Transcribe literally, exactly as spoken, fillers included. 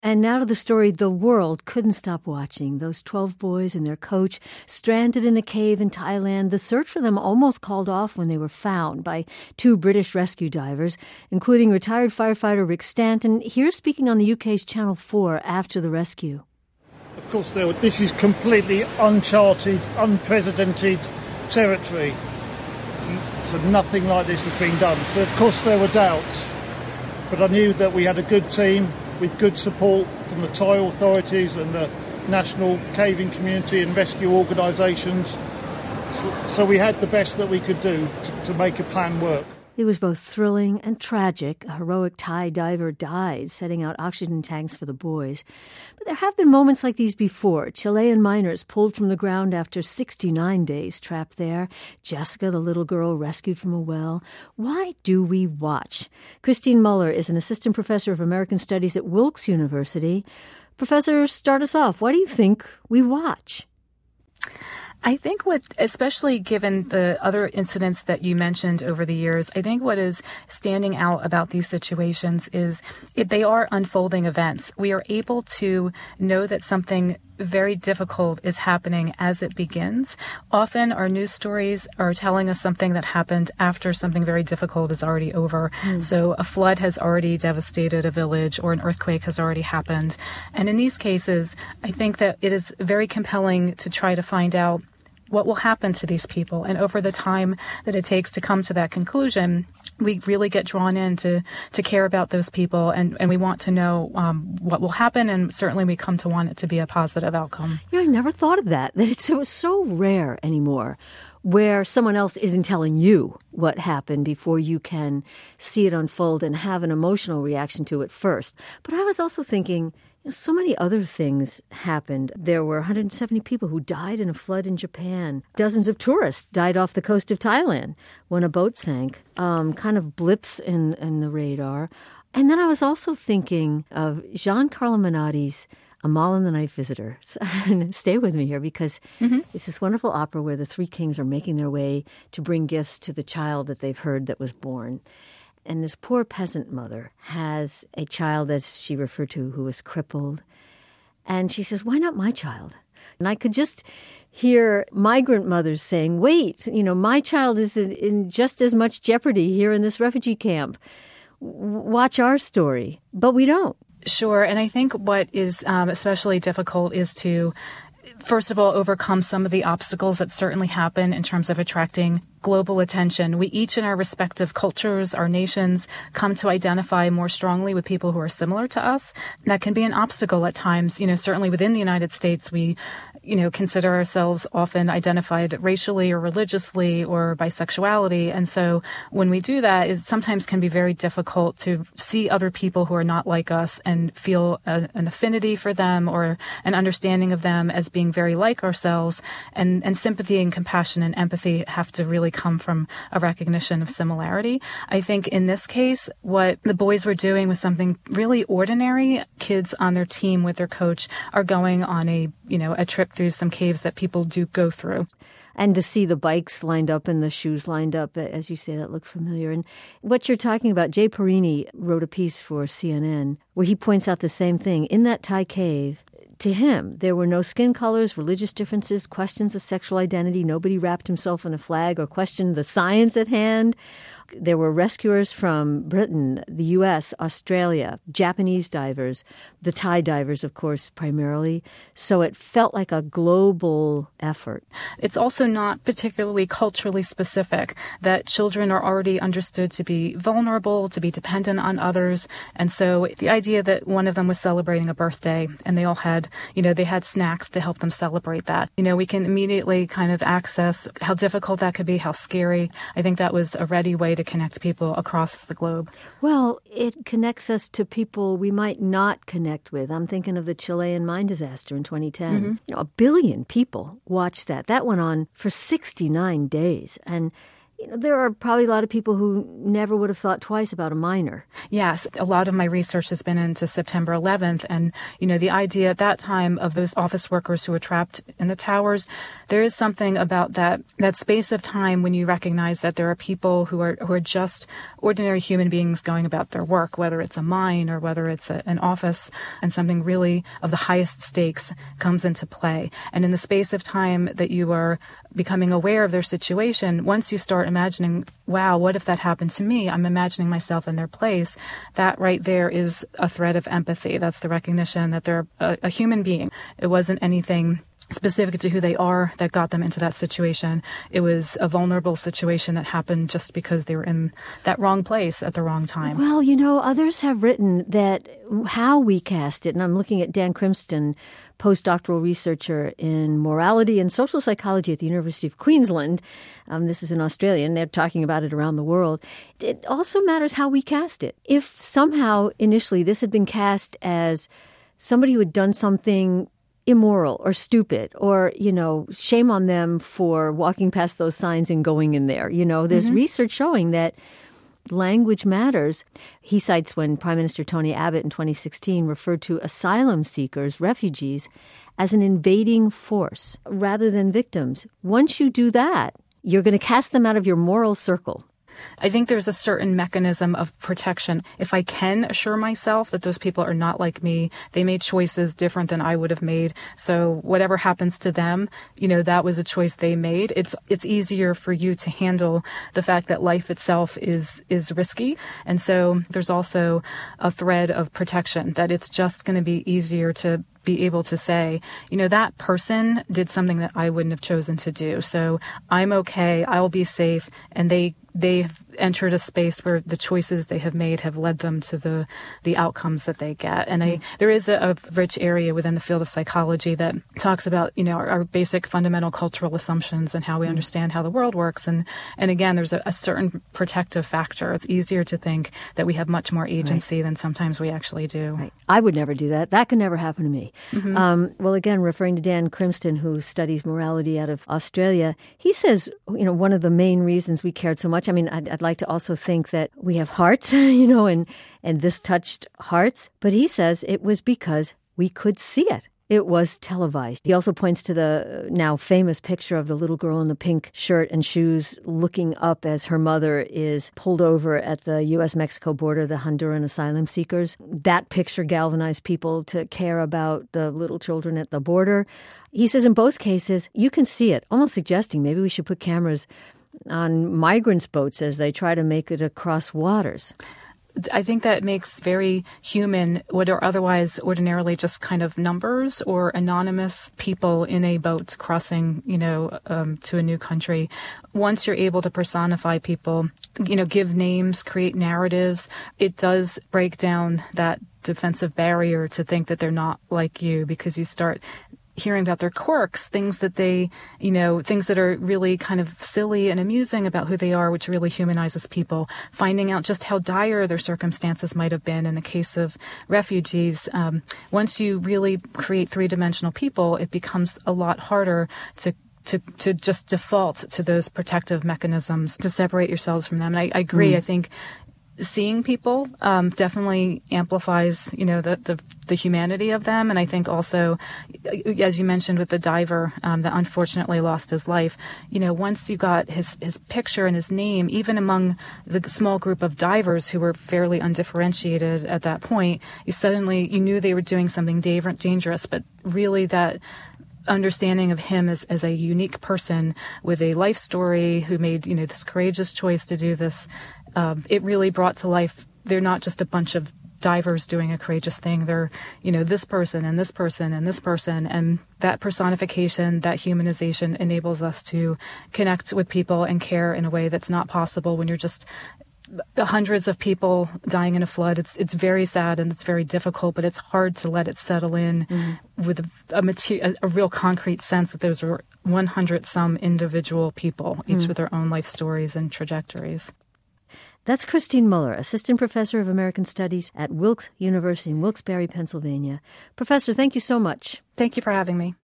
And now to the story the world couldn't stop watching. Those twelve boys and their coach stranded in a cave in Thailand. The search for them almost called off when they were found by two British rescue divers, including retired firefighter Rick Stanton, here speaking on the U K's Channel four after the rescue. Of course, this is completely uncharted, unprecedented territory. So nothing like this has been done. So, of course, there were doubts. But I knew that we had a good team with good support from the Thai authorities and the national caving community and rescue organisations. So, so we had the best that we could do to, to make a plan work. It was both thrilling and tragic. A heroic Thai diver died setting out oxygen tanks for the boys. But there have been moments like these before. Chilean miners pulled from the ground after sixty-nine days trapped there. Jessica, the little girl, rescued from a well. Why do we watch? Christine Muller is an assistant professor of American Studies at Wilkes University. Professor, start us off. Why do you think we watch? I think what, especially given the other incidents that you mentioned over the years, I think what is standing out about these situations is it, they are unfolding events. We are able to know that something very difficult is happening as it begins. Often our news stories are telling us something that happened after something very difficult is already over. Mm. So a flood has already devastated a village or an earthquake has already happened. And in these cases, I think that it is very compelling to try to find out what will happen to these people. And over the time that it takes to come to that conclusion, we really get drawn in to, to care about those people, and, and we want to know um, what will happen, and certainly we come to want it to be a positive outcome. You know, I never thought of that, that it's so, so rare anymore where someone else isn't telling you what happened before you can see it unfold and have an emotional reaction to it first. But I was also thinking, you know, so many other things happened. There were one hundred seventy people who died in a flood in Japan. Dozens of tourists died off the coast of Thailand when a boat sank. Um, kind of blips in, in the radar. And then I was also thinking of Giancarlo Menotti's Amal and the Night Visitor. And stay with me here because mm-hmm. it's this wonderful opera where the three kings are making their way to bring gifts to the child that they've heard that was born. And this poor peasant mother has a child, as she referred to, who was crippled. And she says, why not my child? And I could just hear migrant mothers saying, wait, you know, my child is in, in just as much jeopardy here in this refugee camp. Watch our story. But we don't. Sure. And I think what is um, especially difficult is to, first of all, overcome some of the obstacles that certainly happen in terms of attracting global attention. We each in our respective cultures, our nations, come to identify more strongly with people who are similar to us. That can be an obstacle at times. You know, certainly within the United States, we you know, consider ourselves often identified racially or religiously or by sexuality. And so when we do that, it sometimes can be very difficult to see other people who are not like us and feel a, an affinity for them or an understanding of them as being very like ourselves. And, and sympathy and compassion and empathy have to really come from a recognition of similarity. I think in this case, what the boys were doing was something really ordinary. Kids on their team with their coach are going on a, you know, a trip through some caves that people do go through. And to see the bikes lined up and the shoes lined up, as you say, that look familiar. And what you're talking about, Jay Perini wrote a piece for C N N where he points out the same thing. In that Thai cave, to him, there were no skin colors, religious differences, questions of sexual identity. Nobody wrapped himself in a flag or questioned the science at hand. There were rescuers from Britain, the U S, Australia, Japanese divers, the Thai divers, of course, primarily. So it felt like a global effort. It's also not particularly culturally specific, that children are already understood to be vulnerable, to be dependent on others. And so the idea that one of them was celebrating a birthday and they all had, you know, they had snacks to help them celebrate that. You know, we can immediately kind of access how difficult that could be, how scary. I think that was a ready way to connect people across the globe. Well, it connects us to people we might not connect with. I'm thinking of the Chilean mine disaster in twenty ten. Mm-hmm. You know, a billion people watched that. That went on for sixty-nine days. And you know, there are probably a lot of people who never would have thought twice about a minor. Yes, a lot of my research has been into September eleventh. And, you know, the idea at that time of those office workers who were trapped in the towers, there is something about that that space of time when you recognize that there are people who are who are just ordinary human beings going about their work, whether it's a mine or whether it's a, an office, and something really of the highest stakes comes into play. And in the space of time that you are becoming aware of their situation, once you start imagining, wow, what if that happened to me? I'm imagining myself in their place. That right there is a thread of empathy. That's the recognition that they're a, a human being. It wasn't anything specific to who they are that got them into that situation. It was a vulnerable situation that happened just because they were in that wrong place at the wrong time. Well, you know, others have written that how we cast it, and I'm looking at Dan Crimston, postdoctoral researcher in morality and social psychology at the University of Queensland. Um, this is in Australia, and they're talking about it around the world. It also matters how we cast it. If somehow initially this had been cast as somebody who had done something immoral or stupid, or, you know, shame on them for walking past those signs and going in there. You know, there's mm-hmm. research showing that language matters. He cites when Prime Minister Tony Abbott in twenty sixteen referred to asylum seekers, refugees, as an invading force rather than victims. Once you do that, you're going to cast them out of your moral circle. I think there's a certain mechanism of protection. If I can assure myself that those people are not like me, they made choices different than I would have made. So whatever happens to them, you know, that was a choice they made. It's it's easier for you to handle the fact that life itself is is risky. And so there's also a thread of protection that it's just going to be easier to be able to say, you know, that person did something that I wouldn't have chosen to do. So I'm okay. I'll be safe. And they they have entered a space where the choices they have made have led them to the the outcomes that they get. And I there is a, a rich area within the field of psychology that talks about, you know, our, our basic fundamental cultural assumptions and how we understand how the world works. And and again, there's a, a certain protective factor. It's easier to think that we have much more agency right. than sometimes we actually do. Right. I would never do that. That could never happen to me. Mm-hmm. Um, well, again, referring to Dan Crimston, who studies morality out of Australia, he says, you know, one of the main reasons we cared so much, I mean, I'd, I'd like to also think that we have hearts, you know, and, and this touched hearts. But he says it was because we could see it. It was televised. He also points to the now famous picture of the little girl in the pink shirt and shoes looking up as her mother is pulled over at the U S Mexico border, the Honduran asylum seekers. That picture galvanized people to care about the little children at the border. He says in both cases, you can see it, almost suggesting maybe we should put cameras on migrants' boats as they try to make it across waters. I think that makes very human what are otherwise ordinarily just kind of numbers or anonymous people in a boat crossing, you know, um, to a new country. Once you're able to personify people, you know, give names, create narratives, it does break down that defensive barrier to think that they're not like you, because you start hearing about their quirks, things that they, you know, things that are really kind of silly and amusing about who they are, which really humanizes people, finding out just how dire their circumstances might have been in the case of refugees. Um, once you really create three-dimensional people, it becomes a lot harder to to to just default to those protective mechanisms to separate yourselves from them. And I, I agree. Mm. I think seeing people um, definitely amplifies, you know, the, the the humanity of them. And I think also, as you mentioned with the diver um, that unfortunately lost his life, you know, once you got his, his picture and his name, even among the small group of divers who were fairly undifferentiated at that point, you suddenly, you knew they were doing something da- dangerous, but really that understanding of him as, as a unique person with a life story who made, you know, this courageous choice to do this, um, it really brought to life, they're not just a bunch of divers doing a courageous thing. They're, you know, this person and this person and this person. And that personification, that humanization enables us to connect with people and care in a way that's not possible when you're just hundreds of people dying in a flood. It's it's very sad and it's very difficult, but it's hard to let it settle in mm-hmm. with a, a, mater- a, a real concrete sense that those were one hundred some individual people, each mm. with their own life stories and trajectories. That's Christine Muller, Assistant Professor of American Studies at Wilkes University in Wilkes-Barre, Pennsylvania. Professor, thank you so much. Thank you for having me.